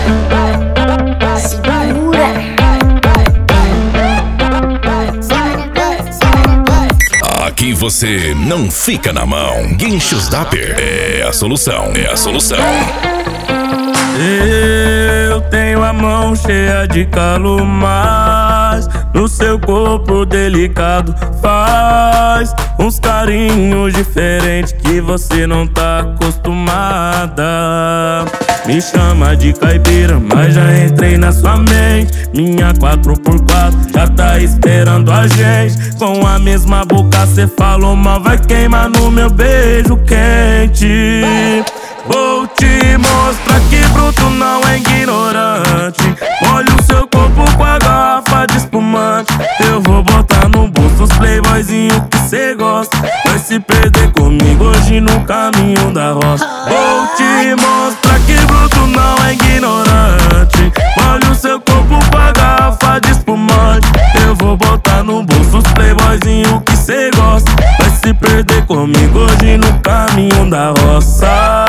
Aqui você não fica na mão. Guinchos Dapper é a solução. É a solução. Eu tenho a mão cheia de calo, mas no seu corpo delicado faz uns carinhos diferentes que você não tá acostumada. Me chama de caipira, mas já entrei na sua mente. Minha 4x4 já tá esperando a gente. Com a mesma boca cê falou mal, vai queimar no meu beijo quente. Vou te mostrar que bruto não é ignorante. Molha o seu corpo com a garrafa de espumante. Eu vou botar no bolso os playboyzinhos que cê gosta. Vai se perder comigo hoje no caminho da roça. Vou te mostrar que bruto não é ignorante. Molha o seu corpo com a garrafa de espumante. Eu vou botar no bolso os playboyzinhos que cê gosta. Vai se perder comigo hoje no caminho da roça.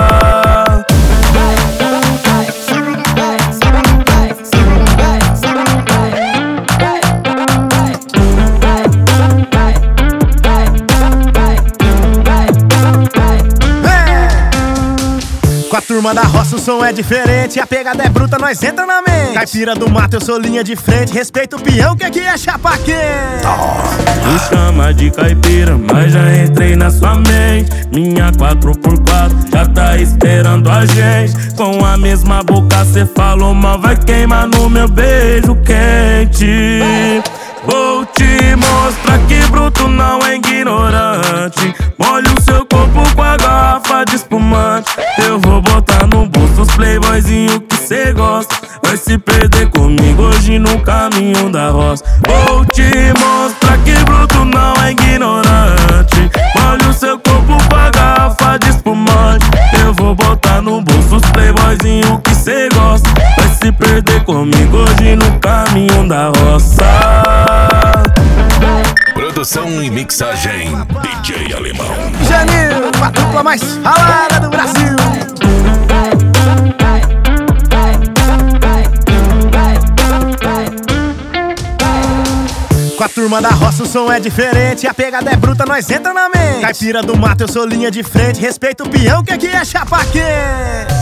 Com a turma da roça o som é diferente, a pegada é bruta, nós entra na mente. Caipira do mato, eu sou linha de frente, respeito o peão que aqui é chapa quente. Me chama de caipira, mas já entrei na sua mente. Minha 4x4 já tá esperando a gente. Com a mesma boca cê falou mal, vai queimar no meu beijo quente. Vou te mostrar que bruto não é ignorante. Molha o seu corpo com a garrafa de espumante. Eu vou botar no bolso os playboyzinhos que cê gosta. Vai se perder comigo hoje no caminho da roça. Vou te mostrar que bruto não é ignorante. Molha o seu corpo com a garrafa de espumante. Eu vou botar no bolso os playboyzinhos que cê gosta. Vai se perder comigo hoje no caminho da roça. Produção e mixagem DJ Alemão. Janil, a dupla mais falada do Brasil. Com a turma da roça o som é diferente, a pegada é bruta, nós entra na mente. Caipira do mato, eu sou linha de frente, respeito o peão que aqui é chapa quente.